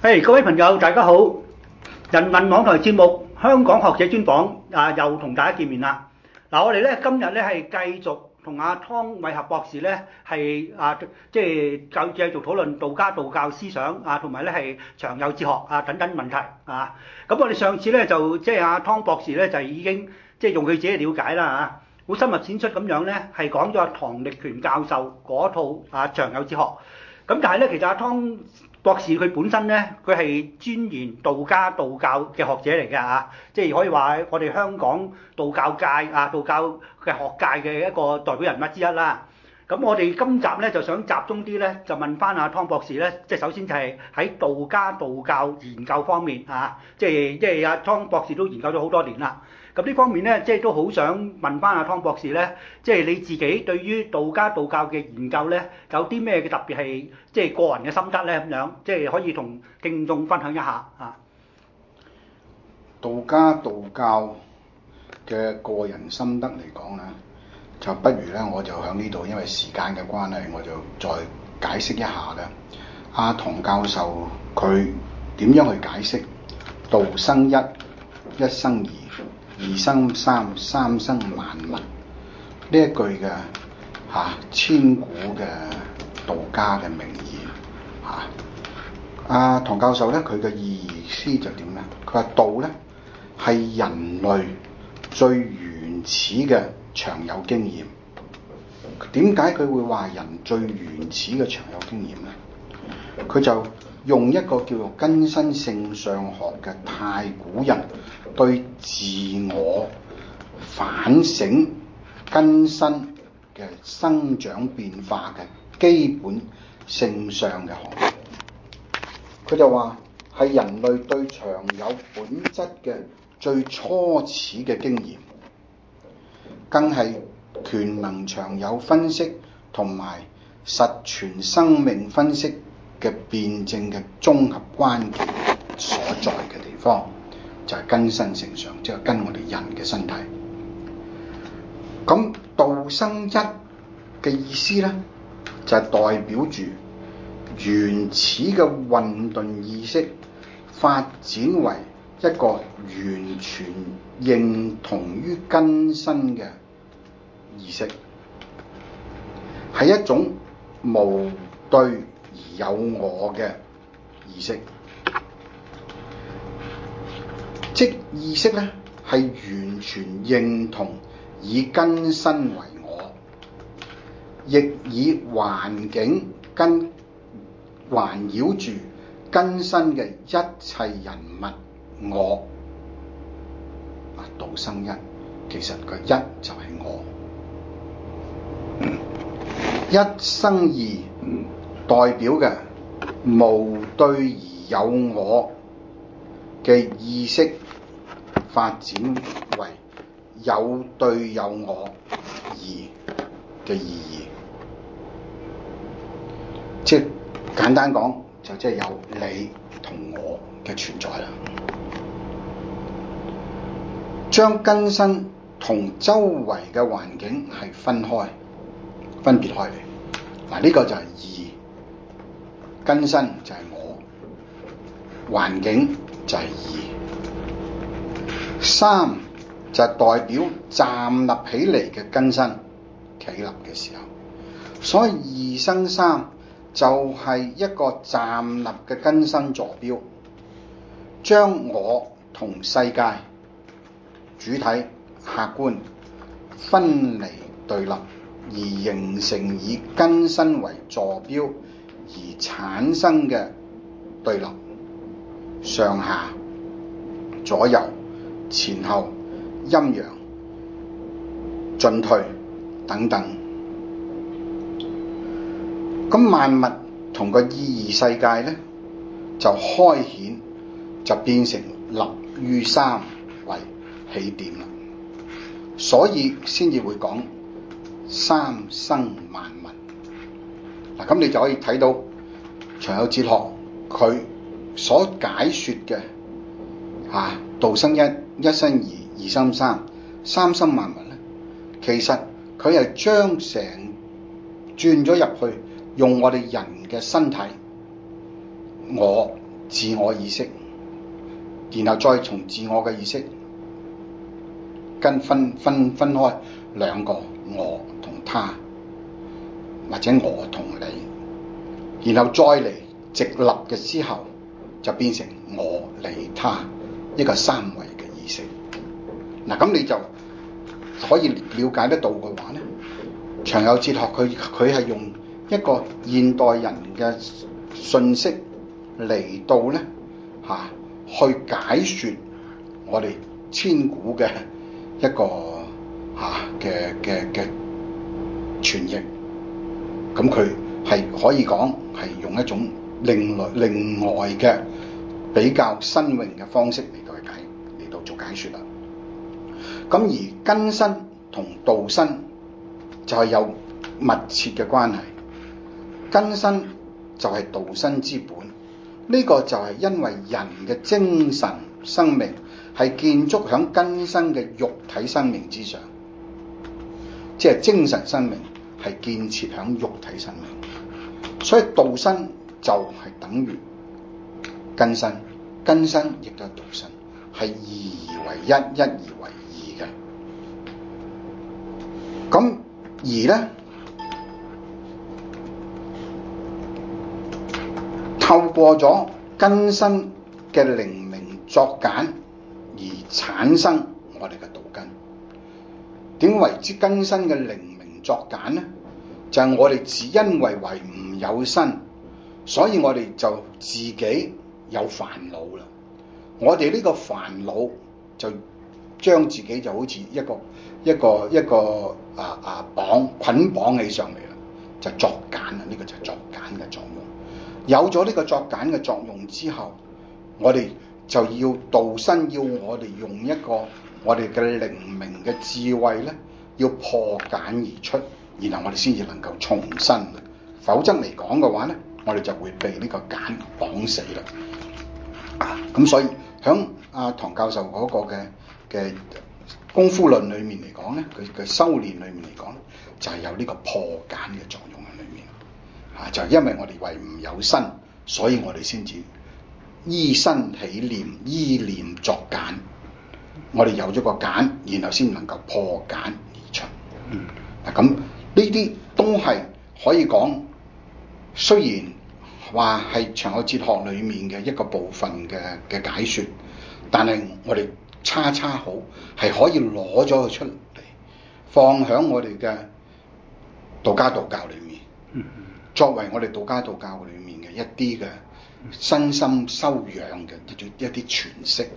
嘿，各位朋友，大家好！人民網台節目香港學者專訪又同大家見面啦。我哋咧今日咧係繼續同阿湯偉俠博士咧係即係繼續討論道家道教思想同埋咧係長幼哲學等等問題啊。咁我哋上次咧就即係阿湯博士咧就已經即係用佢自己嘅了解啦好深入淺出咁樣咧係講咗阿唐力權教授嗰套長幼哲學。咁但係咧，其實阿湯博士佢本身咧，佢係專研道家道教嘅學者嚟嘅即係可以話我哋香港道教界道教嘅學界嘅一個代表人物之一啦。咁我哋今集咧就想集中啲咧，就問翻阿湯博士咧，即係首先就係喺道家道教研究方面即係阿湯博士都研究咗好多年啦。咁呢方面咧，即係都好想問翻阿湯博士咧，即係你自己對於道家道教嘅研究咧，有啲咩嘅特別係即係個人嘅心得咧咁樣，即係可以同聽眾分享一下道家道教嘅個人心得嚟講咧，就不如咧我就喺呢度，因為時間嘅關係，我就再解釋一下咧。阿唐教授佢點樣去解釋道生一，一生二，二生三，三生萬物呢一句嘅千古嘅道家嘅名言阿唐教授咧，佢嘅意思就點咧？佢話道咧係人類最原始嘅長幼經驗。點解佢會話人最原始嘅長幼經驗咧？佢就用一個叫做根身性相學嘅太古人對自我反省根身嘅生長變化嘅基本性相嘅學。佢就話係人類對長幼本質嘅最初始嘅經驗，更係權能長幼分析同埋實存生命分析嘅辯證嘅綜合關鍵所在嘅地方，就係根身性相，即係跟我哋人嘅身體。咁道生一嘅意思咧，就係代表住原始嘅混沌意識發展為一個完全認同於根身嘅意識，係一種無對而有我嘅意識。即意識咧係完全認同以根身為我，亦以環境跟環繞住根身嘅一切人物我。道生一，其實個一就係我。一生二，代表嘅無對而有我嘅意識發展為有對有我二嘅意義。即係簡單講，就即係有你同我嘅存在啦。將根身同周圍嘅環境係分別開嚟。呢個就係二，根身就係我，環境就係二。三就係代表站立起嚟嘅根身，企立嘅時候。所以二生三就係一個站立嘅根身坐標，將我同世界主體客觀分離對立，而形成以根身為坐標而產生嘅對立，上下、左右、前後、陰陽、進退等等。咁萬物同個意義世界咧，就開顯，就變成立於三為起點啦，所以先至會講三生萬物。咁你就可以睇到長幼哲學佢所解說嘅道生一，一生二，二生三，三生萬物咧，其實佢係將成轉咗入去，用我哋人嘅身體我自我意識，然後再從自我嘅意識分開兩個我同他，或者我同你，然後再嚟直立嘅之後，就變成我你他一個三維嘅意識。嗱，咁你就可以了解得到嘅話咧，長有哲學佢係用一個現代人嘅信息嚟到咧去解說我哋千古嘅一個嘅傳譯。咁佢係可以講係用一種另外嘅比較新穎嘅方式嚟到做解說啦。咁而根身同道身就係有密切嘅關係，根身就係道身之本。呢個就係因為人嘅精神生命係建築喺根身嘅肉體生命之上，即係精神生命係建設喺肉體生命，所以道身就係等於根身，根身亦都係道身，係二為一，一而為二嘅。咁而咧，透過咗根身嘅靈明作繭而產生我哋嘅道根。點為之根身嘅靈明作繭呢？就係我哋只因為唔有身，所以我哋就自己有煩惱啦。我哋呢個煩惱就將自己就好似一個捆綁起上嚟啦，就作繭啦。呢個就係作繭嘅作用。有咗呢個作繭嘅作用之後，我哋就要道身，要我哋用一個我哋嘅靈明嘅智慧咧，要破繭而出，然後我哋先至能夠重生。否則嚟講嘅話咧，我哋就會被呢個繭綁死啦。咁所以響唐教授嗰個嘅功夫論裏面嚟講咧，佢嘅修煉裏面嚟講，就係有呢個破繭嘅作用喺裏面。就係因為我哋為唔有身，所以我哋先至依身起念，依念作繭。我哋有咗個繭，然後先能夠破繭而出。咁呢啲都係可以講，雖然話係長有哲學裏面嘅一個部分嘅解說，但係我哋恰恰好係可以攞咗佢出嚟，放喺我哋嘅道家道教裏面，作為我哋道家道教裏面嘅一啲嘅身心修養嘅一啲詮釋。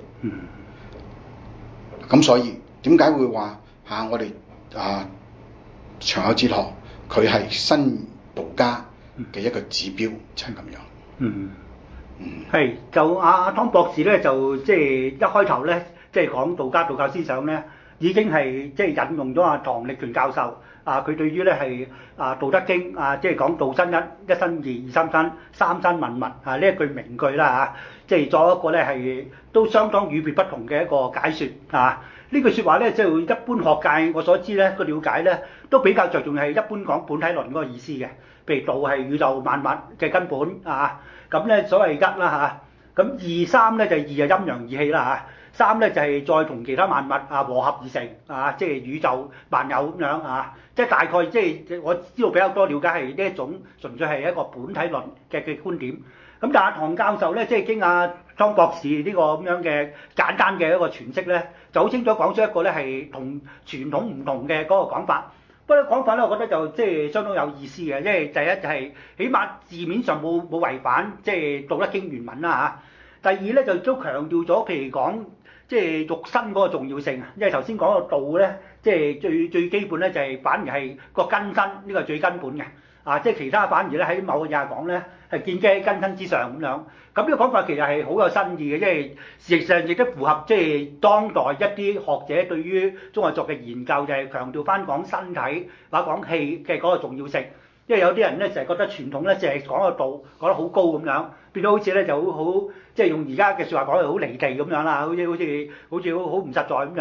咁所以點解會話我哋長有哲學佢係新道家嘅一個指標，就係咁樣。 係就阿湯博士咧，就即係一開頭咧，即係講道家思想咧，已經係即係引用咗阿唐力權教授佢對於咧係道德經即係講道生一，一生二，二生三，三生萬物呢一句名句啦即係作一個咧係都相當與別不同嘅一個解說呢句説話咧，即係一般學界我所知咧個了解咧，都比較着重係一般講本體論嗰個意思嘅。譬如道係宇宙萬物嘅根本咁咧所謂一啦咁二三咧就係二係陰陽二氣啦三咧就係再同其他萬物和合而成即係宇宙萬有咁樣即係大概即係我知道比較多了解係呢一種純粹係一個本體論嘅觀點。咁但係唐教授咧，即係經湯博士呢個咁樣嘅簡單嘅一個詮釋咧，就好清楚講出一個咧係同傳統唔同嘅嗰個講法。不過講法咧，我覺得就即係相當有意思嘅，因為第一就係起碼字面上冇違反即係《道德經》原文啦第二咧就都強調咗，譬如講即係肉身嗰個重要性因為頭先講個道咧，即係最基本咧就係反而係個根身呢個係最根本嘅即係其他反而咧喺某個嘢講咧係建基喺根身之上咁樣。咁呢個講法其實係好有新意嘅，因為事實上亦都符合即係當代一啲學者對於中國作嘅研究，就係強調翻講身體或者講氣嘅嗰個重要性。因為有啲人咧就係覺得傳統咧就係講個道講得好高咁樣，變到好似咧就好即係用而家嘅説話講係好離地咁樣啦，好似好唔實在咁樣。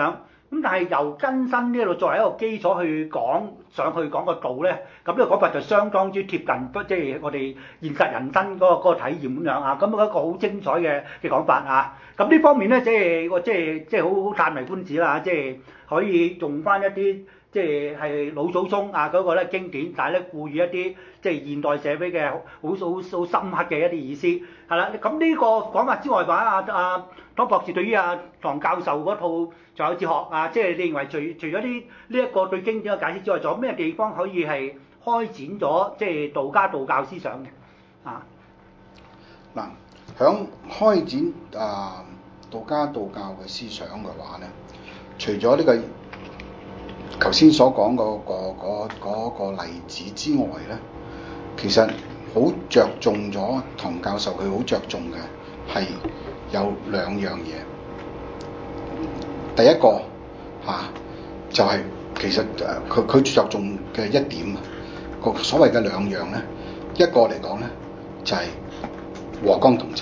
咁但係由根身呢度作為一個基礎去講上去講個道咧，咁呢個講法就相當之貼近，即係我哋現實人生嗰個體驗咁樣啊。咁一個好精彩嘅講法啊。咁呢方面咧，即係好歎為觀止啦，即係可以用翻一啲即係老祖宗啊嗰個咧經典，但係咧賦予一啲即係現代社會嘅好深刻嘅一啲意思係啦。咁呢個講法之外嘅話，湯博士對於唐教授嗰套仲有哲學啊，即係你認為除咗呢一個對經典嘅解釋之外，仲有咩地方可以係開展咗即係道教思想嘅啊？ 嗱，響開展道教嘅思想嘅話咧，除咗呢個頭先所講嗰個例子之外咧，其實好着重咗唐教授佢好着重嘅係有兩樣嘢。第一個就係、其實佢着重嘅一點個所謂嘅兩樣咧，一個嚟講咧就係、和光同塵。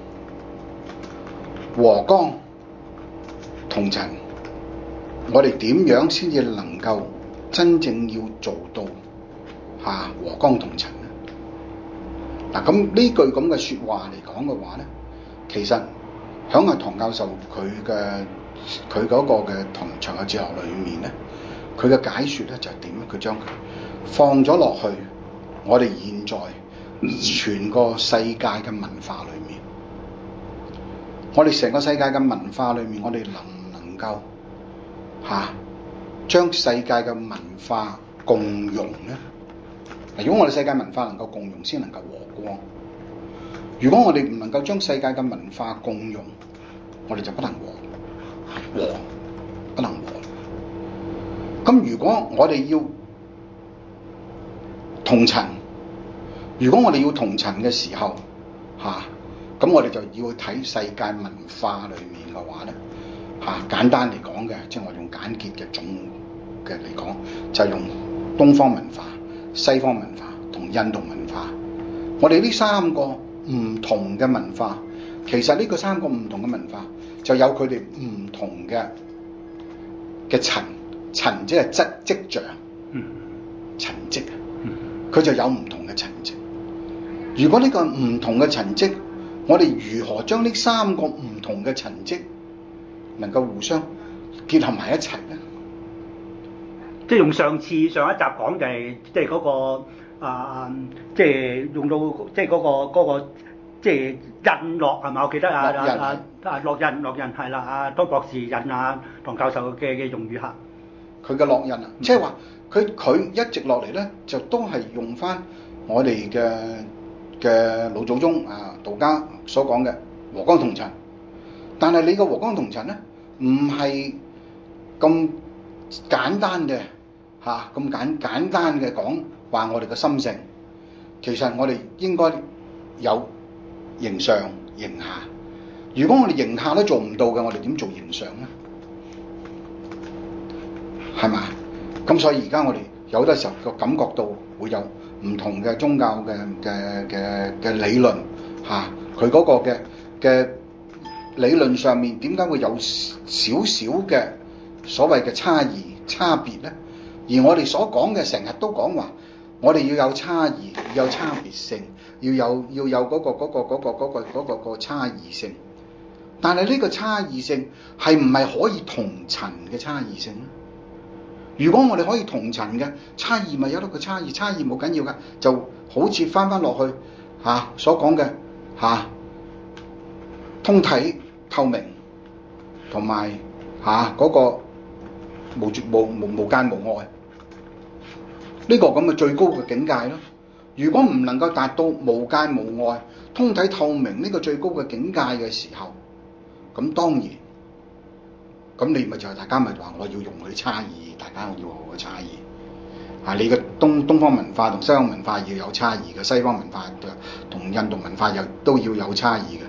和光同塵，我哋點樣先至能夠真正要做到和光同塵咧？嗱，咁呢句咁嘅説話嚟講嘅話咧，其實響唐教授佢嗰個嘅唐長嘅哲學裏面咧，佢嘅解説咧就係點咧？佢將佢放咗落去我哋現在全個世界嘅文化裏面，我哋成個世界嘅文化裏面，我哋能唔能夠將世界嘅文化共融咧？如果我哋世界文化能夠共融，先能夠和光。如果我哋唔能夠將世界嘅文化共融，我哋就不能不能和。咁如果我哋要同塵，如果我哋要同塵嘅時候，咁我哋就要去睇世界文化裏面嘅話咧，簡單嚟講嘅，即係我用簡潔嘅總嘅嚟講，就係用東方文化、西方文化同印度文化。我哋呢三個唔同嘅文化，其實呢個三個唔同嘅文化就有佢哋唔同嘅塵即係跡象，塵跡，佢就有唔同嘅塵跡。如果呢個唔同嘅塵跡，我哋如何將呢三個唔同嘅塵跡能夠互相結合埋一齊咧？ 即係用上一集講就係即係嗰個即係用到即係嗰個即係印落係嘛？我記得烙印係啦，湯博士印唐教授嘅用語下， 佢嘅烙印即係話佢一直落嚟咧，就都係用翻我哋嘅老祖宗道家所講嘅和光同塵。但係你個和光同塵咧，唔係咁簡單嘅咁簡單嘅講話我哋嘅心性。其實我哋應該有形上形下。如果我哋形下都做唔到嘅，我哋點做形上咧？係嘛？咁所以而家我哋有好多時候個感覺到會有唔同嘅宗教嘅理論佢嗰個嘅理論上面點解會有少少嘅所謂嘅差別咧？而我哋所講嘅成日都講話，我哋要有差異，要有差別性，要有嗰個差異性。但係呢個差異性係唔係可以同塵嘅差異性咧？如果我哋可以同塵嘅差異，咪有得個差異冇緊要㗎，就好似翻落去所講嘅通體透明同埋嗰個無間無礙呢個咁嘅最高嘅境界咯。如果唔能夠達到無間無礙、通體透明呢個最高嘅境界嘅時候，咁當然，咁你咪就係大家咪話我要容許差異，大家要好嘅差異。你嘅東方文化同西方文化要有差異嘅，西方文化同印度文化又都要有差異嘅。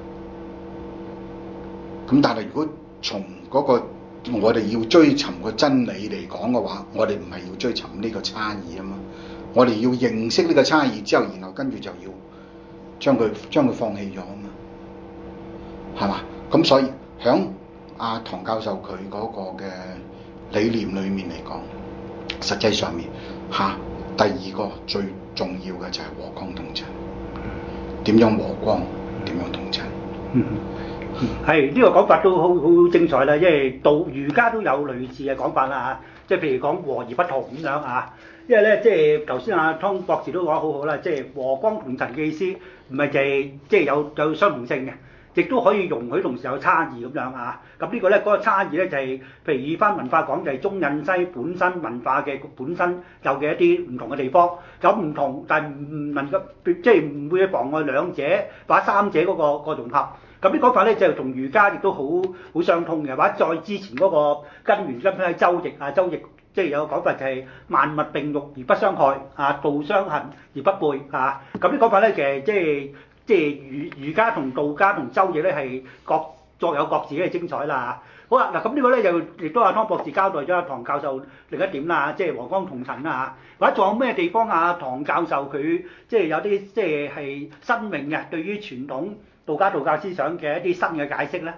咁但係如果從嗰個我哋要追尋個真理嚟講嘅話，我哋唔係要追尋呢個差異啊嘛，我哋要認識呢個差異之後，然後跟住就要將佢放棄咗啊嘛，係嘛？咁所以響唐教授佢嗰個嘅理念裏面嚟講，實際上面第二個最重要嘅就係和光同塵。點樣和光？點樣同塵？ 係呢個講法都好精彩啦，因為儒家都有類似嘅講法啦嚇，即係譬如講和而不同咁樣啊。因為咧，即係頭先阿湯博士都講得好好啦，即係和光同塵嘅意思，唔係淨係即係有相同性嘅，亦都可以容許同時有差異咁樣啊。咁呢個咧嗰個差異咧就係，譬如以翻文化講就係中印西本身文化嘅本身有嘅一啲唔同嘅地方，有唔同，但係唔能夠即係唔會妨礙兩者或者三者嗰個融合。咁啲講法咧就同儒家亦都好相通嘅，或者再之前嗰個根源根本喺周易啊，周易即係有個講法就係萬物並育而不傷害啊，道相行而不悖啊。咁啲講法咧其實即係儒家同道家同周易咧係各有各自嘅精彩啦。好啦，嗱咁呢個咧就亦都阿湯博士交代咗阿唐教授另一點啦，即係和光同塵啦嚇。或者仲有咩地方啊？唐教授佢即係有啲即係新穎嘅對於傳統道教思想嘅一啲新嘅解釋咧？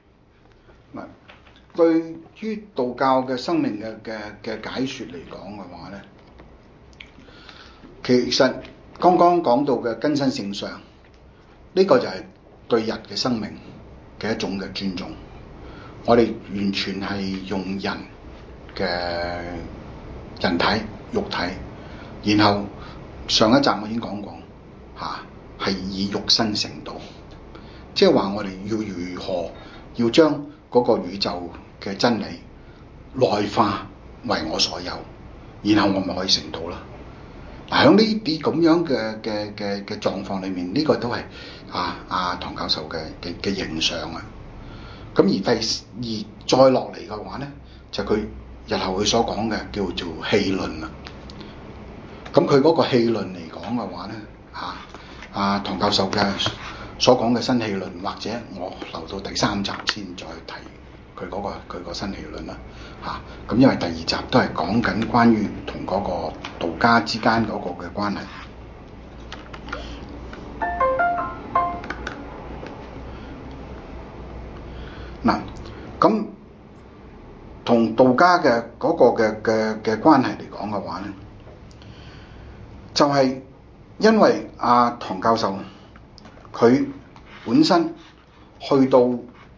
對於道教嘅生命嘅解説嚟講嘅話咧，其實剛剛講到嘅根身性相，呢個就係對人嘅生命嘅一種嘅尊重。我哋完全係用人嘅人體肉體，然後上一集我已經講過係以肉身成道，即係話我哋要如何要將嗰個宇宙嘅真理內化為我所有，然後我咪可以成道啦。喺呢啲咁樣嘅狀況裏面，呢個都係唐教授嘅形象啊。咁而再落嚟嘅話咧，就佢日後佢所講嘅叫做氣論啦。咁佢嗰個氣論嚟講嘅話咧，唐教授嘅所講嘅新氣論，或者我留到第3集先再提佢個新氣論啦。咁因為第2集都係講緊關於同嗰個道家之間嗰個嘅關係。嗱，咁同道家嘅嗰個嘅關係嚟講嘅話咧，就係因為唐教授佢本身去到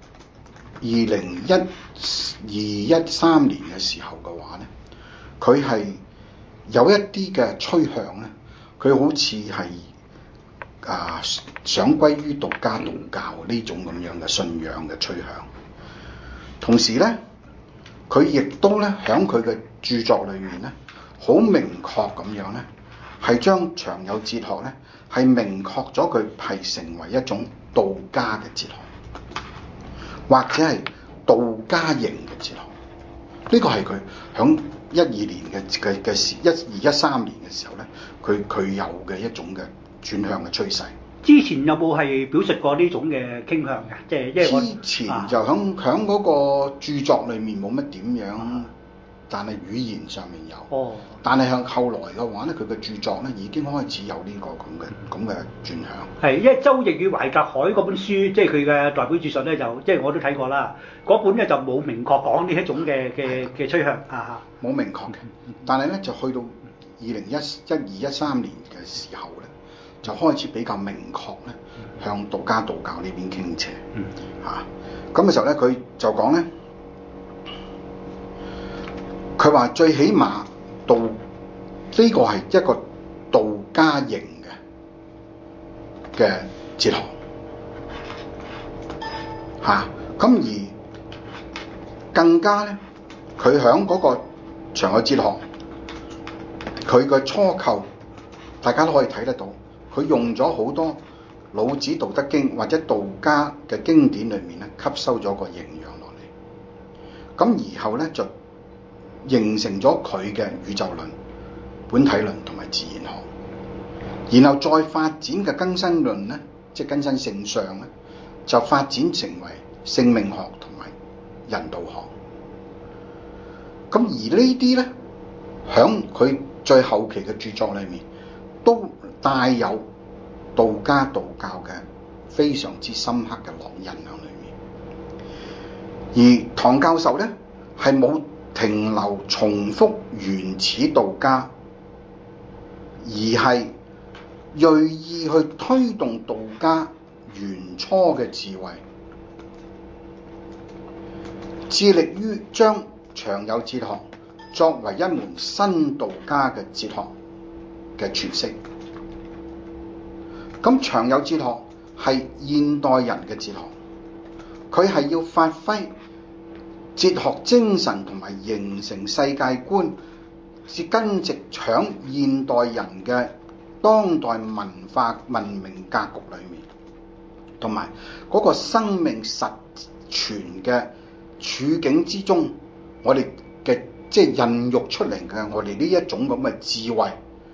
2013年嘅時候嘅話咧，佢係有一啲嘅趨向咧，佢好似係想歸於道教呢種咁樣嘅信仰嘅趨向。同時咧，佢亦都咧喺佢嘅著作裏面咧，好明確咁樣咧，係將長幼哲學咧係明確咗佢係成為一種道家嘅哲學，或者係道家型嘅哲學。呢個係佢喺12年嘅時，13年嘅時候咧，佢有嘅一種嘅轉向嘅趨勢。 之前有冇係表述過呢種嘅傾向嘅？即係因為我之前就喺嗰個著作裏面冇乜點樣，但係語言上面有。但係向後來嘅話咧，佢嘅著作咧已經開始有呢個咁嘅轉向。係， 因為《周易與懷隔海》嗰本書，即係佢嘅代表著述咧，就即係我都睇過啦。嗰本咧就冇明確講呢一種嘅趨向冇明確嘅，但係咧就去到2012-13年嘅時候咧，就開始比較明確咧，向道教呢邊傾斜。咁嘅時候咧，佢就講咧，佢話最起碼道呢個係一個道家型嘅哲學。咁而更加咧，佢響嗰個長幼哲學，佢嘅初構，大家都可以睇得到，佢用咗好多老子《道德經》或者道家嘅經典裏面咧，吸收咗個營養落嚟。咁而後咧就形成咗佢嘅宇宙論、本體論同埋自然學，然後再發展嘅更新論咧，即係根身性相咧，就發展成為性命學同埋人道學。咁而呢啲咧，響佢最後期嘅著作裏面，都帶有道教嘅非常之深刻嘅烙印喺裏面。 而唐教授咧係冇停留重複原始道家，而係鋭意去推動道家原初嘅智慧，致力於將長幼哲學作為一門新道家嘅哲學嘅詮釋。咁長幼哲學係現代人嘅哲學，佢係要發揮哲學精神同埋形成世界觀，是根植喺現代人嘅當代文化文明格局裏面，同埋嗰個生命實存嘅處境之中，我哋嘅即係孕育出嚟嘅我哋呢一種咁嘅智慧，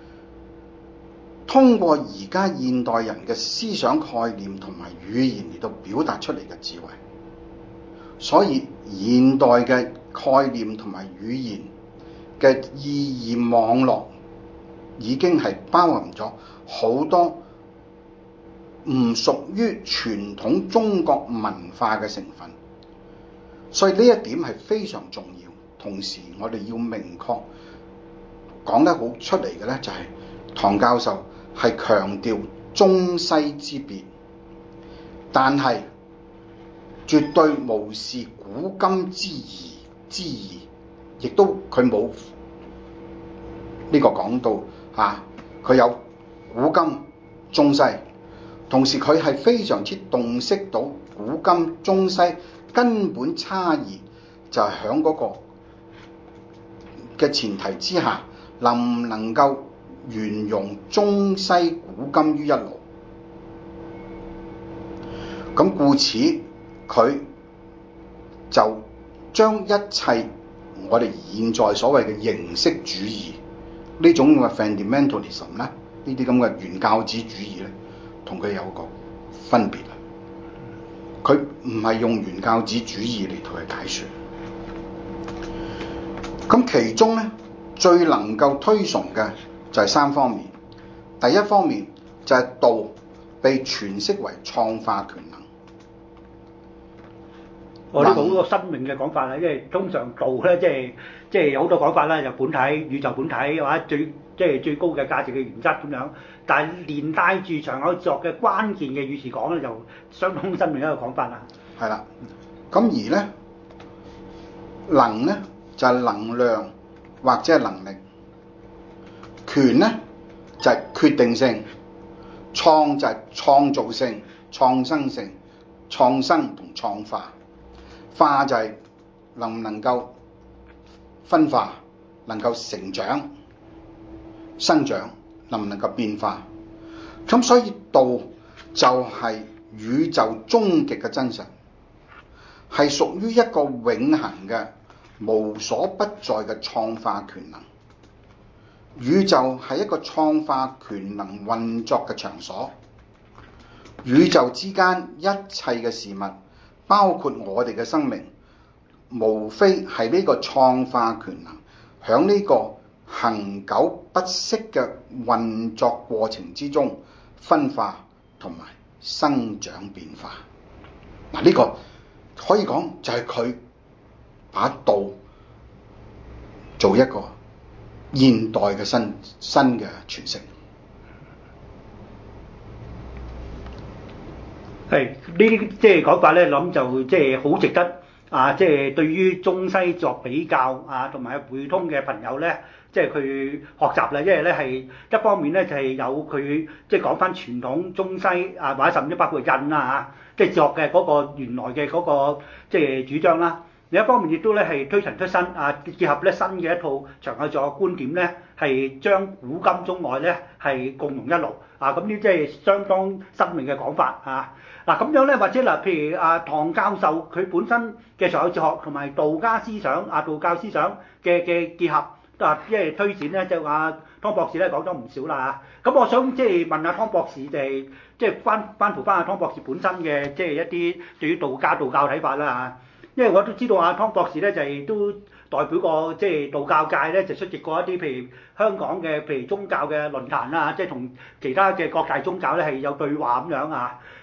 通過而家現代人嘅思想概念同埋語言嚟到表達出嚟嘅智慧。所以現代嘅概念同埋語言嘅意義網絡已經係包含咗好多唔屬於傳統中國文化嘅成分，所以呢一點係非常重要。同時我哋要明確講得好出嚟嘅咧，就係唐教授係強調中西之別，但係絕對無視古今之異，亦都佢冇呢個講到佢有古今中西，同時佢係非常之洞悉到古今中西根本差異，就係喺嗰個嘅前提之下，能唔能夠沿用中西古今於一爐？咁故此佢就將一切我哋現在所謂嘅形式主義呢種嘅 fundamentalism 咧，呢啲咁嘅原教旨主義咧，同佢有個分別。佢唔係用原教旨主義嚟同佢解說。咁其中咧最能夠推崇嘅就係三方面。第一方面就係道被詮釋為創化權能。 我呢個好個新穎嘅講法啦，因為通常道咧即係有好多講法啦，就本體、宇宙本體或者最高嘅價值嘅原則咁樣，但係連帶住長幼哲學嘅關鍵嘅語詞講咧，就相當新穎一個講法啦。係啦， 咁而咧能咧就係能量或者係能力，權咧就係決定性，創就係創造性、創生性、創生同創化。化就係能唔能夠分化，能夠成長、生長，能唔能夠變化。咁所以道就係宇宙終極嘅真實，係屬於一個永恆嘅無所不在嘅創化權能。宇宙係一個創化權能運作嘅場所，宇宙之間一切嘅事物，包括我哋嘅生命，無非係呢個創化權能響呢個恆久不息嘅運作過程之中分化同埋生長變化。呢個可以講就係佢把道做一個現代嘅新嘅詮釋。 係呢啲即係講法咧，諗就即係好值得即係對於中西作比較同埋匯通嘅朋友咧，即係佢學習啦。因為咧係一方面咧就係有佢即係講翻傳統中西或者甚至包括印即係哲學嘅嗰個原來嘅嗰個即係主張啦。另一方面亦都咧係推陳出新結合咧新嘅一套長幼哲學觀點咧，係將古今中外咧係共融一爐咁呢即係相當新穎嘅講法咁樣咧，或者嗱，譬如唐教授佢本身嘅長幼哲學同埋道家思想道教思想嘅結合即係推展咧，就湯博士咧講咗唔少啦咁我想即係問下湯博士哋，即係關乎翻阿湯博士本身嘅即係一啲對於道教睇法啦因為我都知道湯博士咧就係都代表過即係道教界咧，就出席過一啲譬如香港嘅譬如宗教嘅論壇即係同其他嘅各大宗教咧係有對話咁樣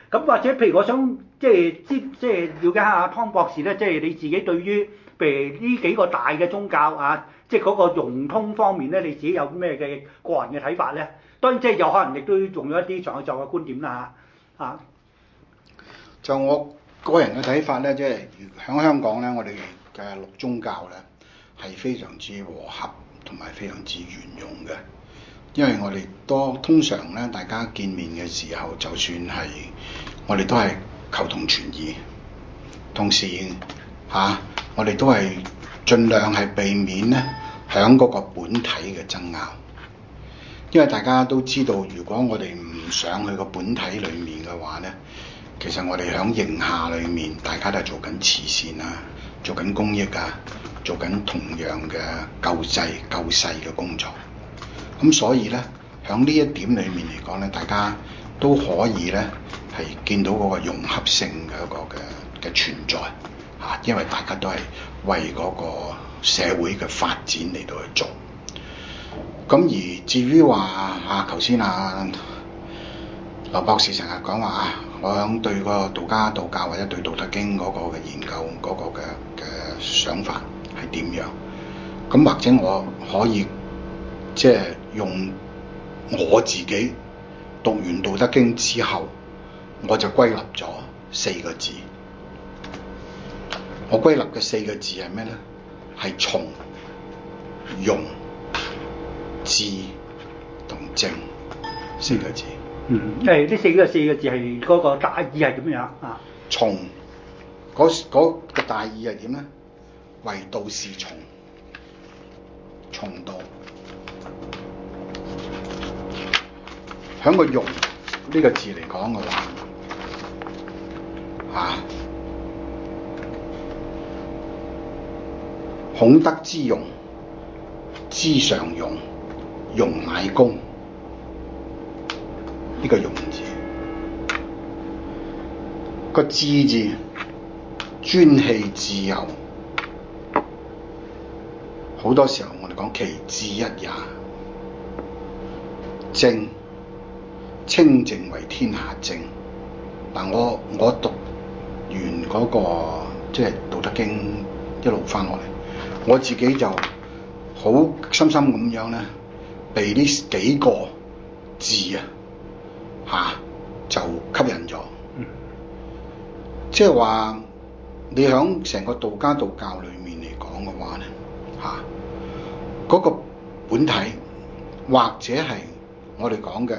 咁或者譬如我想即係了解下阿湯博士咧，即係你自己對於譬如呢幾個大嘅宗教啊，即係嗰個融通方面咧，你自己有咩嘅個人嘅睇法咧？當然即係有可能亦都用咗一啲長久嘅觀點啦嚇。 就我個人嘅睇法咧，即係喺香港咧，我哋嘅六宗教咧係非常之和合同埋非常之圓融嘅。因為我哋通常咧，大家見面嘅時候，就算係我哋都係求同存異，同時我哋都係盡量係避免咧響嗰個本體嘅爭拗。因為大家都知道，如果我哋唔上去個本體裡面嘅話咧，其實我哋響形下裡面，大家都係做緊慈善啊，做緊公益啊，做緊同樣嘅救世嘅工作。咁所以咧，響呢一點裡面嚟講咧，大家都可以咧係見到嗰個融合性嘅一個嘅存在嚇，因為大家都係為嗰個社會嘅發展嚟到去做。咁而至於話頭先劉博士成日講話我響對個道家道教或者對道德經嗰個嘅研究嗰個嘅想法係點樣？咁或者我可以即係用我自己讀完道德經之後，我就歸納咗4個字。我歸納嘅4個字係咩咧？係從、容、智同正4個字。 呢4個字係嗰個大意係點樣啊？ 從嗰個大意係點咧？為道是從，從道。響個容呢個字嚟講嘅話，孔德之容，知常容，容乃公。呢個容字，個智字，專氣自由。好多時候我哋講其志一也。正，清淨為天下正。嗱，我讀完嗰個即係道德經一路翻落嚟，我自己就好深深咁樣咧，被呢幾個字就吸引咗。即係話你響成個道家道教裏面嚟講嘅話咧，嗰個本體或者係我哋講嘅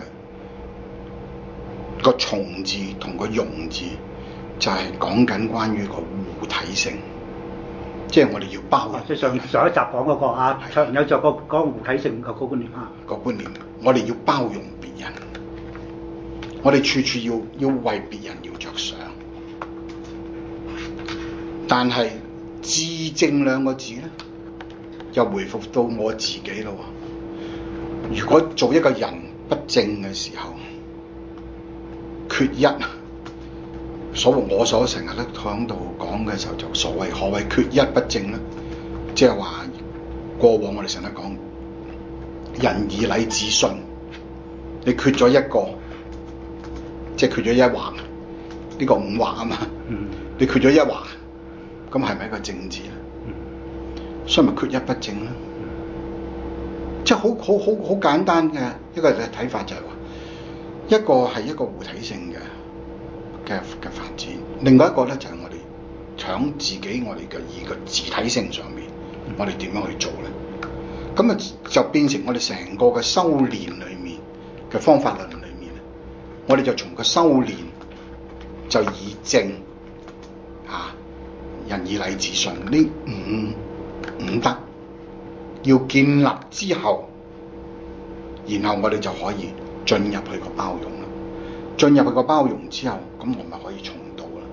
個從字同個容字，就係講緊關於個互體性，即係我哋要包容。 即係上一集講嗰個長有就講互體性個觀念個觀念，我哋要包容別人，我哋處處要為別人要着想。但係智正兩個字咧，又回復到我自己咯。如果做一個人不正嘅時候，缺一，我所成日都響度講嘅時候，就所謂何謂缺一不正咧？即係話過往我哋成日講仁義禮智信，你缺咗一個，即係缺咗一橫，呢個5劃啊嘛。你缺咗一橫，咁係咪一個正字咧？所以咪缺一不正咧？即係好簡單嘅一個睇法，就係話一個係一個互體性嘅發展，另外一個咧就係我哋響自己我哋嘅以個自體性上面，我哋點樣去做咧？咁啊就變成我哋成個嘅修練裏面嘅方法論裏面，我哋就從個修練就以正仁義禮智信呢五德要建立之後，然後我哋就可以進入去個包容啦。進入去個包容之後，咁我咪可以從道啦。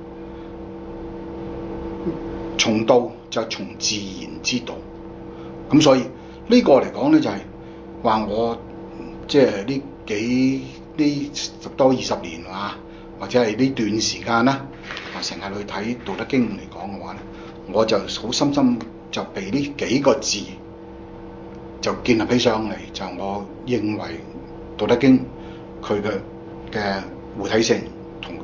從道就從自然之道。咁所以呢個嚟講咧，就係話我即係呢10多20年或者係呢段時間啦，成日去睇《道德經》嚟講嘅話咧，我就好深深就被呢幾個字就建立起上嚟，就我認為《道德經》佢嘅互體性同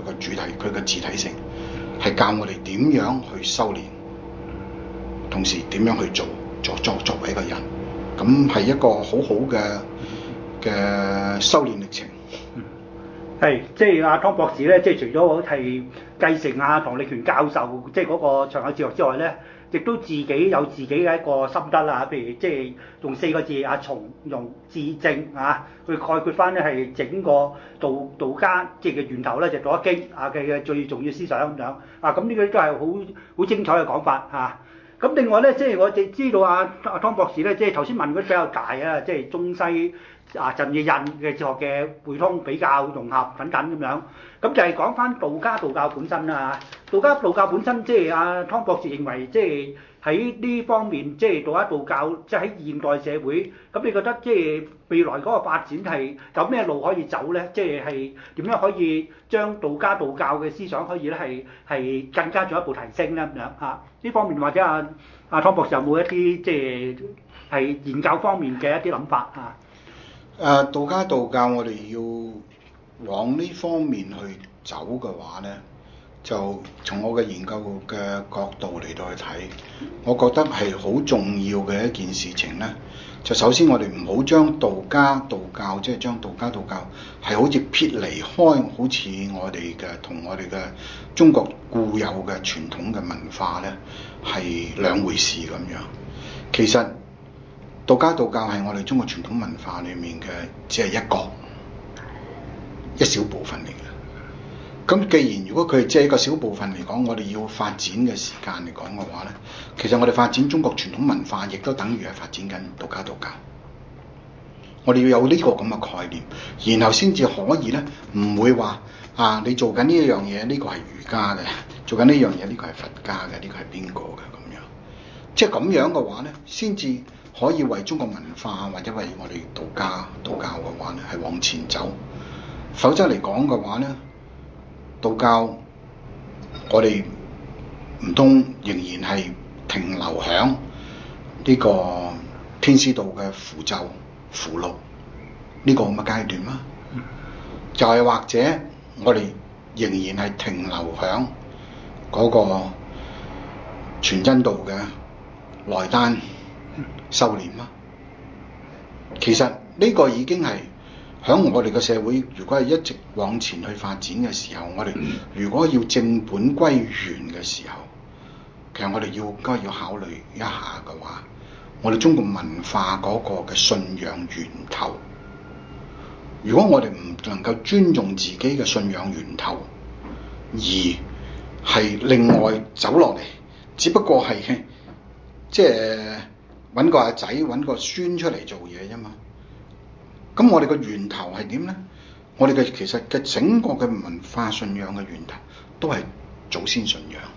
個主體，佢嘅自體性係教我哋點樣去修練，同時點樣去作為一個人，咁係一個好好嘅修練歷程。 係，即係阿湯博士咧，即係除咗係繼承阿唐力權教授即係嗰個長久哲學之外咧，亦都自己有自己嘅一個心得啦。譬如即係用4個字從容至正去概括翻咧係整個道家即係嘅源頭咧，就道德經嘅最重要思想咁樣。咁呢個都係好精彩嘅講法嚇。咁另外咧，即係我哋知道阿湯博士咧，即係頭先問嗰啲比較大啊，即係中西陣嘅印嘅哲學嘅匯通比較融合等等咁樣。咁就係講翻道教本身啦。道教本身即係阿湯博士認為，即係喺呢方面，即係道教，即係喺現代社會，咁你覺得即係未來嗰個發展係有咩路可以走咧？即係點樣可以將道教嘅思想可以咧係更加進一步提升咧咁樣嚇？呢方面或者阿湯博士有冇一啲即係研究方面嘅一啲諗法啊？ 道教我哋要往呢方面去走嘅話咧，就從我嘅研究嘅角度嚟到去睇，我覺得係好重要嘅一件事情咧。就首先我哋唔好將道教即係將道教係好似撇離開，好似我哋嘅同我哋嘅中國固有嘅傳統嘅文化咧係兩回事咁樣。其實道教係我哋中國傳統文化裏面嘅只係一小部分嚟嘅。咁既然如果佢只係一個小部分嚟講，我哋要發展嘅時間嚟講嘅話咧，其實我哋發展中國傳統文化，亦都等於係發展緊道教。我哋要有呢個咁嘅概念，然後先至可以咧，唔會話你做緊呢一樣嘢，呢個係儒家嘅；做緊呢樣嘢，呢個係佛家嘅，呢個係邊個嘅咁樣。即係咁樣嘅話咧，先至可以為中國文化或者為我哋道教嘅話咧係往前走。否則嚟講嘅話咧，道教我哋唔通仍然係停留響呢個天師道嘅符咒符籙呢個咁嘅階段嗎？就係或者我哋仍然係停留響嗰個全真道嘅內丹修煉嗎？其實呢個已經係響我哋嘅社會，如果係一直往前去發展嘅時候，我哋如果要正本歸源嘅時候，其實我哋應該要考慮一下嘅話，我哋中國文化嗰個嘅信仰源頭，如果我哋唔能夠尊重自己嘅信仰源頭，而係另外走落嚟，只不過係即係揾個阿仔揾個孫出嚟做嘢啫嘛。咁我哋嘅源頭係點咧？我哋嘅其實嘅整個嘅文化信仰嘅源頭都係祖先信仰。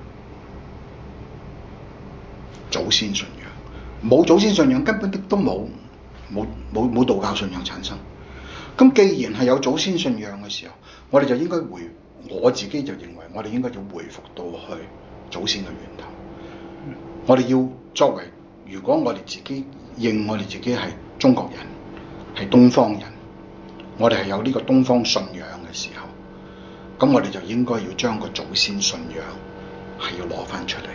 祖先信仰，冇祖先信仰根本都冇道教信仰產生。咁既然係有祖先信仰嘅時候，我哋就應該我自己就認為我哋應該要回復到去祖先嘅源頭。我哋要作為，如果我哋自己認我哋自己係中國人，係東方人，我哋係有呢個東方信仰嘅時候，咁我哋就應該要將個祖先信仰係要攞翻出嚟。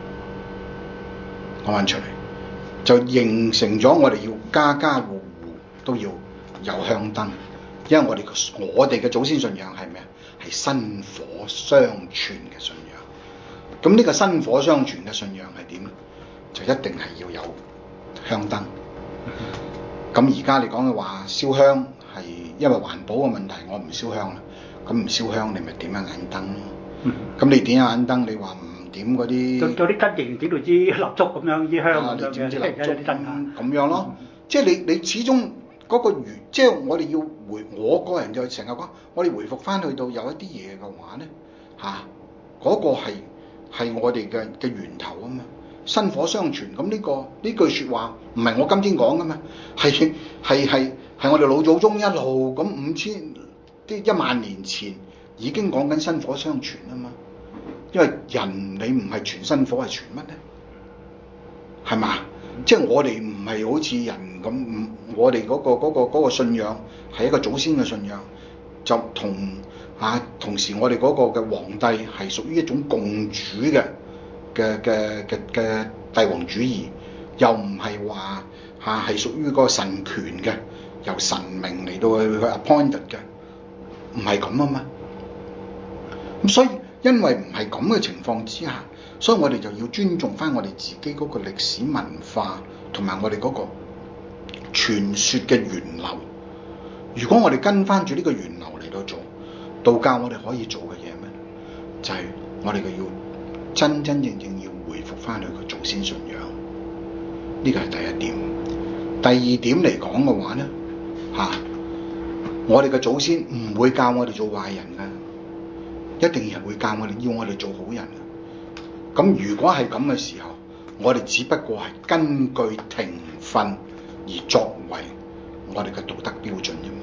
就形成咗我哋要家家戶戶都要有香燈，因為我哋嘅祖先信仰係咩啊？係薪火相傳嘅信仰。咁呢個薪火相傳嘅信仰係點？就一定係要有香燈。咁而家你講嘅話燒香係因為環保嘅問題，我唔燒香啦。咁唔燒香你咪點下眼燈咯。咁你點下眼燈，你話點嗰啲，有啲燈形整到支蠟燭咁樣，支香咁樣嘅，即係有啲燈咁樣咯。即係你始終嗰個即係我哋要我個人就成日講，我哋回復翻去到有一啲嘢嘅話咧，嗰個係我哋嘅源頭啊嘛。薪火相傳，咁呢句説話唔係我今天講噶嘛，係我哋老祖宗一路咁1萬年前已經講緊薪火相傳啊嘛。因為人你唔係傳薪火係傳乜咧？係嘛？即係我哋唔係好似人咁，我哋嗰個信仰係一個祖先嘅信仰， 就同時我哋嗰個嘅皇帝係屬於一種共主嘅帝王主義，又唔係話係屬於個神權嘅，由神明嚟到去 appointed 嘅，唔係咁啊嘛。咁所以因為唔係咁嘅情況之下，所以我哋就要尊重翻我哋自己嗰個歷史文化同埋我哋嗰個傳說嘅源流。如果我哋跟翻住呢個源流嚟到做道教，我哋可以做嘅嘢咩？就係我哋要真正要回復翻佢個祖先信仰，呢個係第一點。第二點嚟講嘅話咧，我哋嘅祖先唔會教我哋做壞人嘅，一定係會教我哋，要我哋做好人嘅。咁如果係咁嘅時候，我哋只不過係根據庭訓而作為我哋嘅道德標準啫嘛。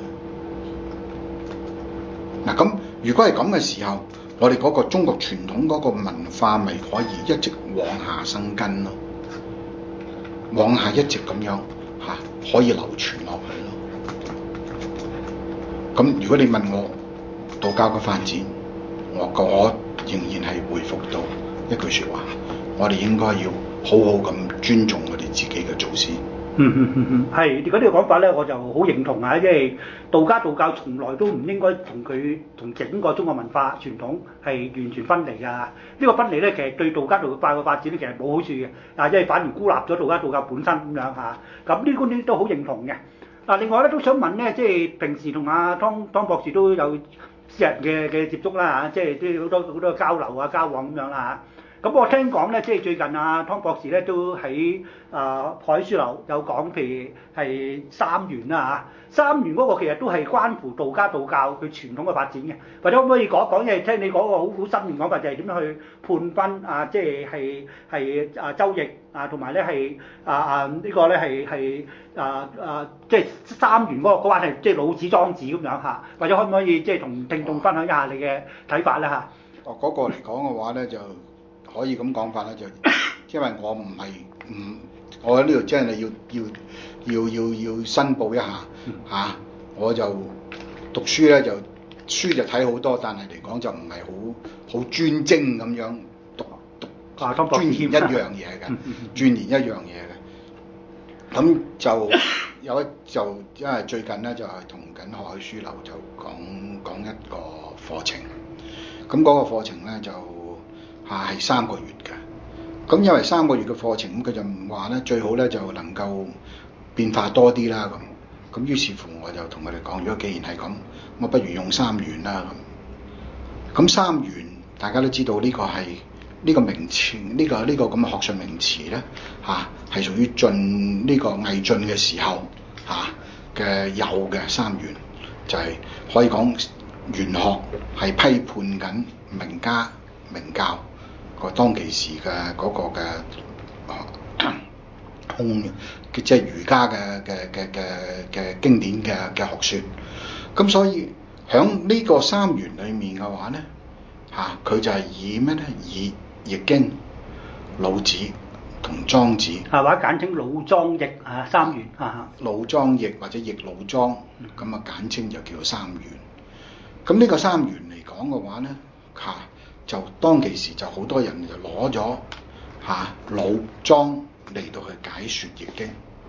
嗱，咁如果係咁嘅時候，我哋嗰個中國傳統嗰個文化咪可以一直往下生根咯，往下一直咁樣可以流傳落去咯。咁如果你問我道教嘅發展，我仍然係回復到一句説話，我哋應該要好好咁尊重我哋自己嘅祖先。 係，如果呢個講法咧，我就好認同啊！因為道教從來都唔應該同整個中國文化傳統係完全分離㗎。呢個分離咧，其實對道教嘅發展咧，其實冇好處嘅。因為反而孤立咗道教本身咁樣嚇。咁呢個觀點都好認同嘅。另外咧都想問咧，即係平時同阿湯博士都有私人嘅接觸啦嚇，即係啲好多交流啊交往咁樣啦嚇。咁我聽講咧，即係最近阿湯博士咧都喺海書樓有講，譬如係三元啦嚇，三元嗰個其實都係關乎道教佢傳統嘅發展嘅，或者可唔可以講一講？因為聽你講個好新穎講法，就係點樣去判分即係周易同埋咧係呢個咧係即係三元嗰個關係，即係老子莊子咁樣嚇，或者可唔可以即係同聽眾分享一下你嘅睇法咧嚇？ 嗰個嚟講嘅話咧就。可以咁講法咧，就因為我唔係我喺呢度真係要申報一下我就讀書咧就睇好多，但係嚟講就唔係好專精咁樣讀鑽研一樣嘢嘅，鑽研一樣嘢嘅。咁就因為最近咧就係同緊海書樓就講一個課程，咁嗰個課程咧就。係3個月嘅，咁因為3個月嘅課程，咁佢就話咧最好咧就能夠變化多啲啦咁於是乎我就同佢哋講，如果既然係咁，我不如用三元啦咁三元大家都知道呢個係呢個名詞，呢個咁嘅學術名詞咧係屬於晉呢個魏晉嘅時候嘅有嘅三元，就係可以講玄學係批判緊明教。當其時嘅嗰個嘅即係儒家嘅經典嘅學説，咁所以喺呢個三元裏面嘅話咧，佢就係以咩咧？以易經、老子同莊子， 或者簡稱老莊易三元老莊易或者易老莊，咁簡稱就叫做三元。咁呢個三元嚟講嘅話咧，就當其時就好多人就攞咗老莊嚟到去解説易經，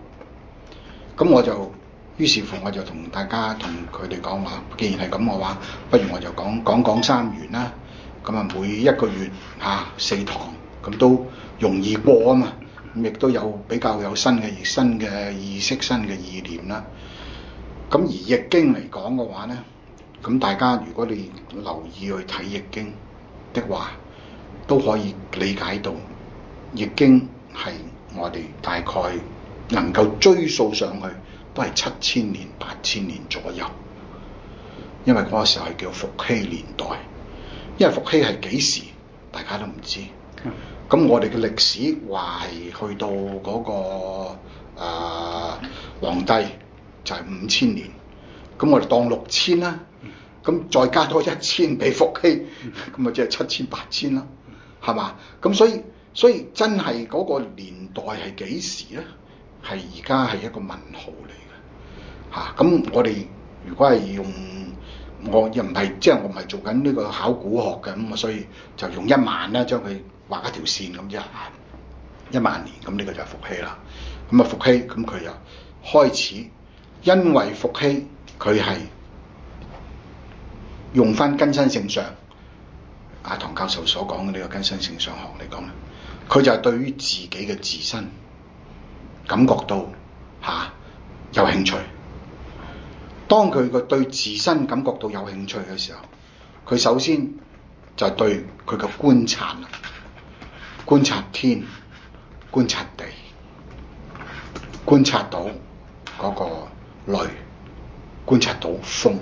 咁於是乎我就同佢哋講話，既然係咁嘅話，不如我就講三元啦。咁每一個月4堂，咁都容易過啊嘛。咁亦都有比較有新嘅意識、新嘅意念啦。咁而易經嚟講嘅話咧，咁大家如果你留意去睇易經的話，都可以理解到易經係我哋大概能夠追溯上去都係7000年、8000年左右，因為嗰個時候係叫伏羲年代。因為伏羲係幾時大家都唔知，咁我哋嘅歷史話係去到嗰個皇帝就係5000年，咁我哋當6000啦。咁再加多1000俾伏羲，咁即係7000、8000啦，係嘛？咁所以真係嗰個年代係幾時咧？係而家係一個問號嚟嘅，咁我哋如果係用我又唔係即係我唔係做緊呢個考古學嘅，咁所以就用1萬啦，將佢畫一條線咁啫，1萬年，咁呢個就係伏羲啦。咁啊伏羲咁佢又開始，因為伏羲佢係用翻根生性相，阿唐教授所講嘅呢個根生性相學嚟講咧，佢就係對於自己嘅自身感覺到有興趣。當佢個對自身感覺到有興趣嘅時候，佢首先就對佢嘅觀察，觀察天，觀察地，觀察到嗰個雷，觀察到風。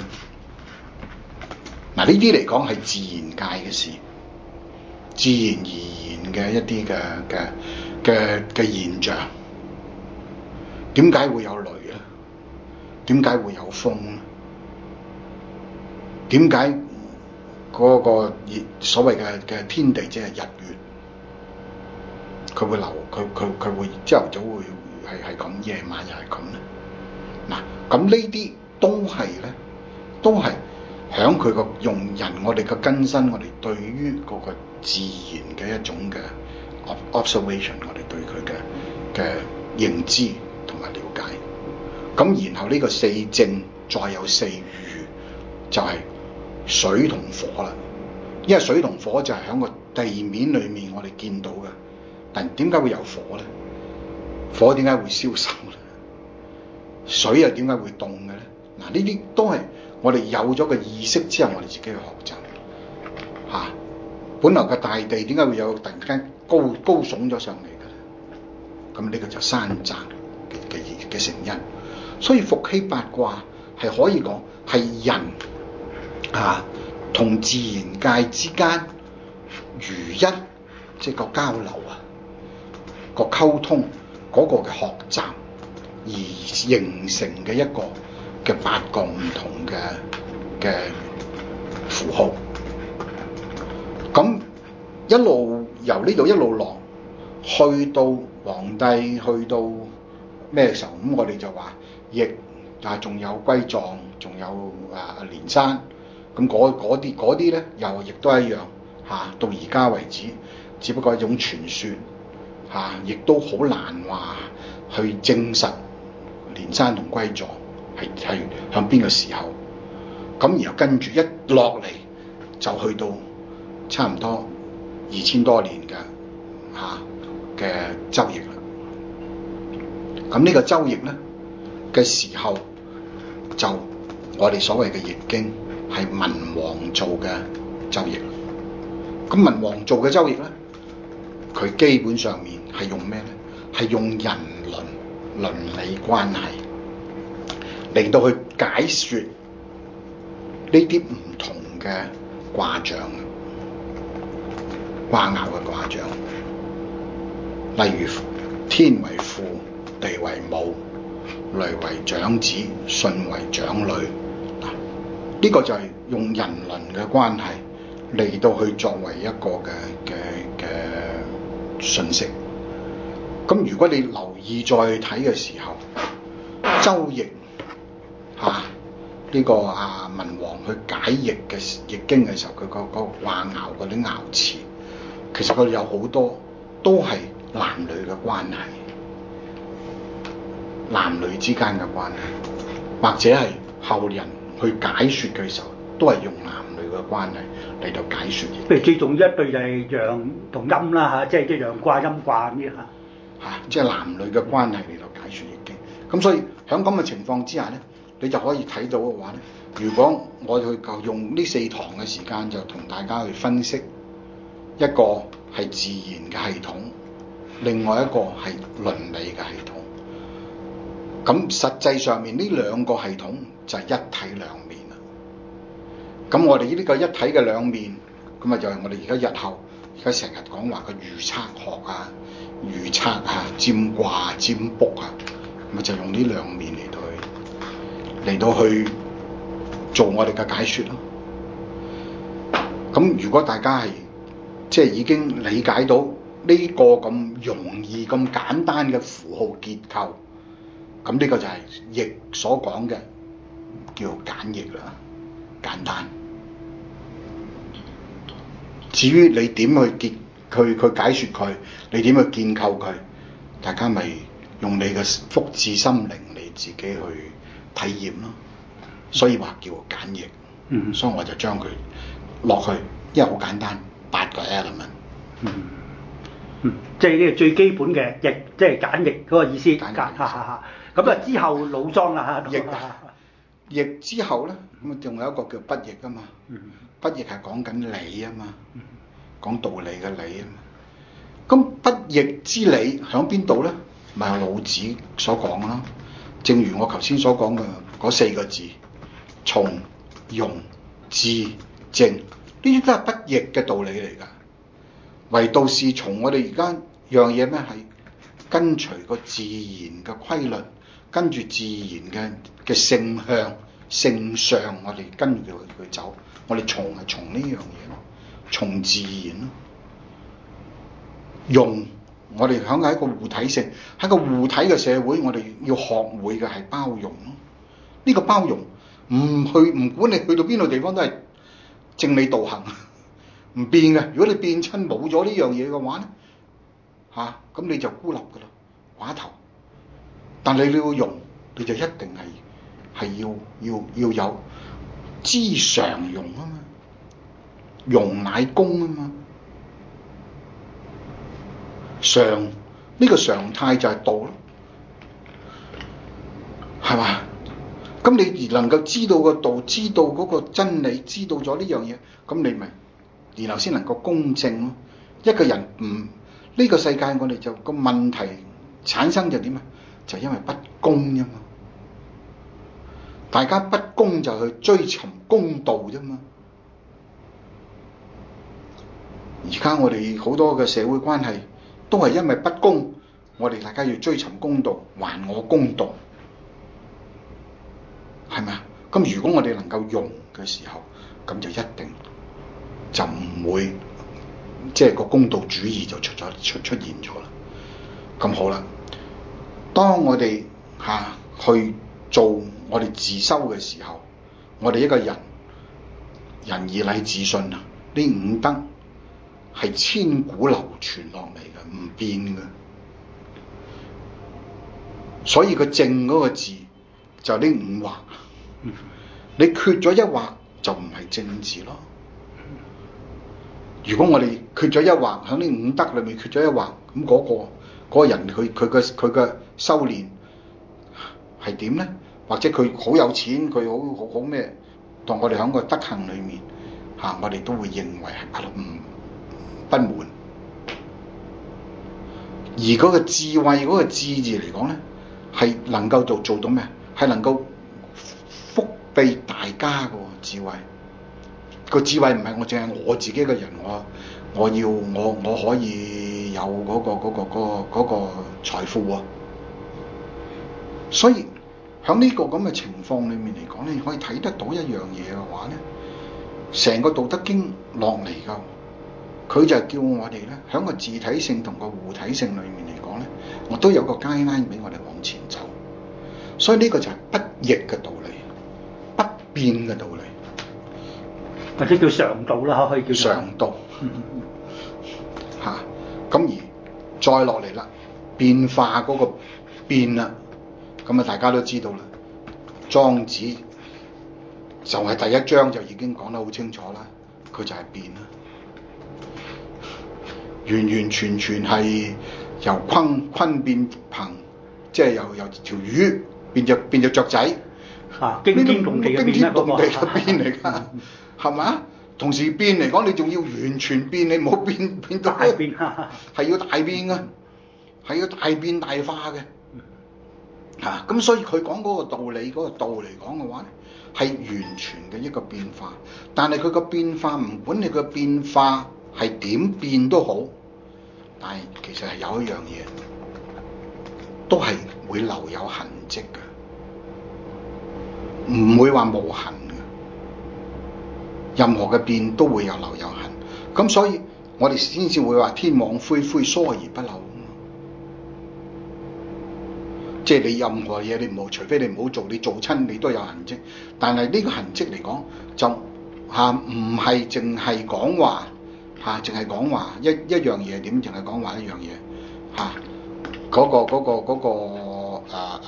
嗱，呢啲嚟講係自然界嘅事，自然而然嘅一啲嘅現象。點解會有雷咧？點解會有風咧？點解嗰個所謂嘅天地即係日月，佢會會朝頭早會係咁，夜晚又係咁咧？嗱，咁呢啲都係響佢個用人我哋嘅根身，我哋對於嗰個自然嘅一種嘅 observation， 我哋對佢嘅認知同埋了解。咁然後呢個4正再有4御，就係水同火啦。因為水同火就係喺個地面裏面我哋見到嘅，但點解會有火咧？火點解會燒手咧？水又點解會凍嘅咧？嗱，呢啲都係我哋有咗個意識之後，我哋自己去學習。本來嘅大地點解會有突然間高聳咗上嚟嘅咧？咁呢個就山澤嘅成因。所以伏羲八卦係可以講係人同自然界之間如一，即係個交流個溝通嗰個嘅學習而形成嘅一個嘅8個唔同嘅符號。咁一路由呢度一路落去到黃帝，去到咩時候？咁我哋就話亦仲有歸藏，仲有連山。咁嗰啲咧，又亦都一樣到而家為止，只不過係一種傳說亦都好難話去證實連山同歸藏係向邊個時候。咁然後跟住一落嚟就去到差唔多2000多年嘅周易啦。咁呢個周易咧嘅時候，就我哋所謂嘅易經係文王做嘅周易。咁文王做嘅周易咧，佢基本上面係用咩咧？係用人倫理關係嚟到去解說呢啲唔同嘅卦象、卦爻嘅卦象。例如天為父，地為母，雷為長子，巽為長女。呢個就係用人倫嘅關係嚟到去作為一個嘅信息。咁如果你留意再睇嘅時候，周易呢個文王去解易經嘅時候，佢個卦爻嗰啲爻辭，其實佢哋有好多都係男女嘅關係，男女之間嘅關係，或者係後人去解說嘅時候，都係用男女嘅關係嚟到解說。 譬如最重要一對就係陽同陰啦，即係陽卦陰卦咁樣即係男女嘅關係嚟到解說易經。咁所以喺咁嘅情況之下咧，你就可以睇到嘅話咧，如果我去用呢4堂嘅時間，就同大家去分析一個係自然嘅系統，另外一個係倫理嘅系統。咁實際上面呢2個系統就係一體兩面啦。咁我哋呢個一體嘅兩面，咁就係我哋而家日後而家成日講話嘅預測學預測占卦占卜咁就用呢2面嚟到去做我哋嘅解說咯。咁如果大家係即係已經理解到呢個咁容易咁簡單嘅符號結構，咁呢個就係易所講嘅叫簡易啦。 簡單。至於你點去解説佢，你點去建構佢，大家咪用你嘅福至心靈你自己去體驗咯。所以話叫簡譯，所以我就將佢落去，因為好簡單，8個 element。 即係呢個最基本嘅譯，即係簡譯嗰個意思。 簡譯咁啊之後老莊啦嚇。 譯之後咧，咁啊仲有一個叫筆譯啊嘛。筆譯係講緊理啊嘛，講道理嘅理啊嘛。咁筆譯之理喺邊度咧？咪係老子所講啦。正如我頭先所講嘅嗰4個字：從、容、致、正，呢啲都係筆譯嘅道理嚟㗎。唯道是從，我哋而家樣嘢咩係跟隨個自然嘅規律，跟住自然嘅性向、性相，我哋跟住佢走。我哋從係從呢樣嘢咯，從自然咯。容，我哋響喺一個互體性，喺個互體嘅社會，我哋要學會嘅係包容咯。呢個包容唔管你去到邊度地方都係正理道行，唔變嘅。如果你變親冇咗呢樣嘢嘅話咧，咁你就孤立噶啦，寡頭。但你要容，你就一定係要有知常容啊嘛，容乃公啊嘛。常呢個常態就係道咯，係嘛？咁你而能夠知道個道，知道嗰個真理，知道咗呢樣嘢，咁你咪然後先能夠公正咯。一個人呢個世界我哋就個問題產生就點啊？就因為不公啫嘛。大家不公就去追尋公道啫嘛。而家我哋好多嘅社會關係都係因為不公，我哋大家要追尋公道，還我公道，係咪啊？咁如果我哋能夠容嘅時候，咁就一定就唔會即係個公道主義就出現咗啦。咁好啦，當我哋去做我哋自修嘅時候，我哋一個人仁義禮智信啊，呢5德係千古流傳落嚟嘅，唔變嘅。所以個正嗰個字就呢5畫，你缺咗一畫就唔係正字咯。如果我哋缺咗一畫，喺呢5德裏面缺咗一畫，咁嗰個人佢嘅修練係點咧？或者佢好有錢，佢好咩？同我哋喺個德行裏面我哋都會認為係不滿。而嗰個智慧嗰個智字嚟講咧，係能夠做到咩？係能夠福庇大家嘅智慧。個智慧唔係我淨係我自己嘅人，我可以有嗰個財富喎。所以喺呢個咁嘅情況裏面嚟講咧，你可以睇得到一樣嘢嘅話咧，成個道德經落嚟㗎。佢就叫我哋咧，喺個自體性同個互體性裏面嚟講咧，我都有個 guideline 俾我哋往前走。所以呢個就係不逆嘅道理，不變嘅道理， 或者叫常道啦，可以叫常道。咁而再落嚟啦，變化嗰個變啦，咁啊大家都知道啦。莊子就係第一章就已經講得好清楚啦，佢就係變啦。完完全全係由鯤變鵬，即係由條魚變咗雀仔， 驚天動地嘅變嚟㗎，係咪？同時變嚟講，你仲要完全變，你唔好變到大變， 係要大變㗎，係要大變大化嘅。咁所以佢講嗰個道理，嗰個道嚟講嘅話咧，係完全嘅一個變化。但係佢個變化唔管你個變化係點變都好，但係其實係有一樣嘢都係會留有痕跡嘅，唔會話無痕嘅。任何嘅變都會有留有痕，咁所以我哋先至會話天網恢恢，疏而不漏。 即係你任何嘢你唔好，除非你唔好做，你做親你都有痕跡。但係呢個痕跡嚟講就唔係淨係講話淨係講話一樣嘢點，淨係講話一樣嘢嗰個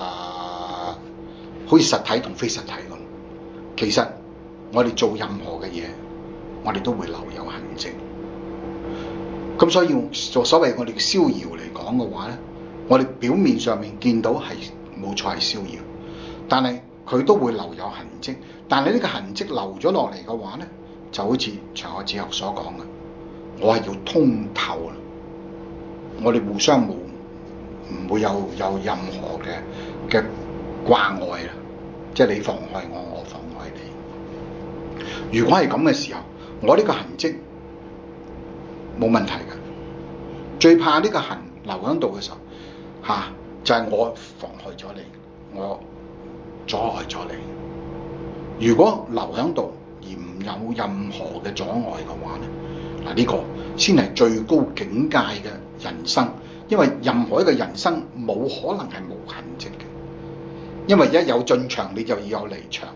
好似實體同非實體咁。其實我哋做任何嘅嘢，我哋都會留有痕跡。咁所以用所謂我哋嘅逍遙嚟講嘅話咧，我哋表面上面見到係冇錯係逍遙，但係佢都會留有痕跡。但係呢個痕跡留咗落嚟嘅話咧，就好似長河哲學所講嘅，我係要通透啦。我哋互相唔會有任何嘅掛礙啦，即係你妨害我，我妨害你。如果係咁嘅時候，我呢個痕跡冇問題嘅。最怕呢個痕留喺度嘅時候，就係我妨害咗你，我阻礙咗你。如果留喺度而唔有任何嘅阻礙嘅話咧，呢個先係最高境界嘅人生。因為任何一個人生冇可能係無痕跡嘅，因為一有進場你就要有離場。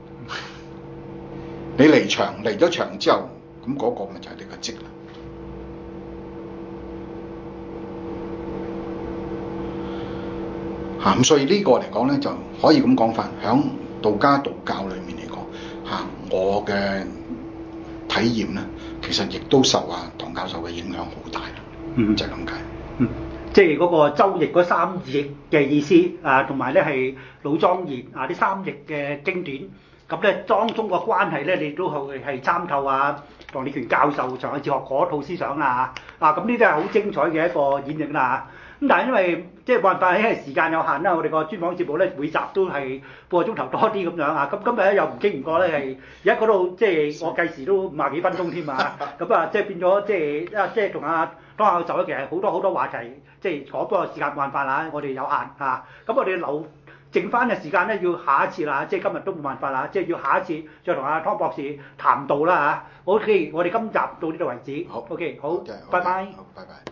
你離咗場之後，咁嗰個咪就係你個跡啦。咁所以呢個嚟講咧，就可以咁講法，響道家道教裏面嚟講，我嘅體驗咧，其實亦都受唐教授嘅影響好大，就係咁解。 即係嗰個周易嗰三易嘅意思同埋咧係老莊嚴啲三易嘅經典，咁咧當中個關係咧，你都係參透黃理權教授長河哲學嗰套思想咁呢啲係好精彩嘅一個演繹啦。咁但係因為即係冇辦法，因為時間有限啦，我哋個專訪節目咧每集都係半個鐘頭多啲咁樣咁今日咧又唔經唔覺咧係而家嗰度即係我計時都50幾分鐘添咁即係變咗即係同湯教授咧其實好多話題即係講，不過時間冇辦法我哋有限咁我哋留剩翻嘅時間咧要下一次啦，即係今日都冇辦法即係要下一次再同湯博士談道啦OK，我哋今集到呢度為止。 好 OK， 好， 拜拜。 拜拜。 好，拜拜。